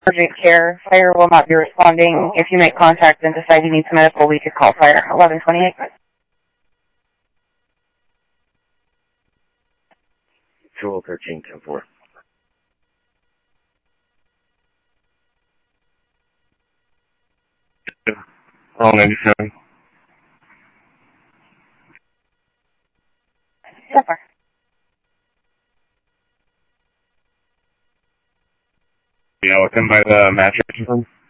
urgent care. Fire will not be responding. If you make contact and decide you need some medical, we could call fire. 1128. Jewel 13-10-4. All 97. So far. Yeah, within by the mattress or something?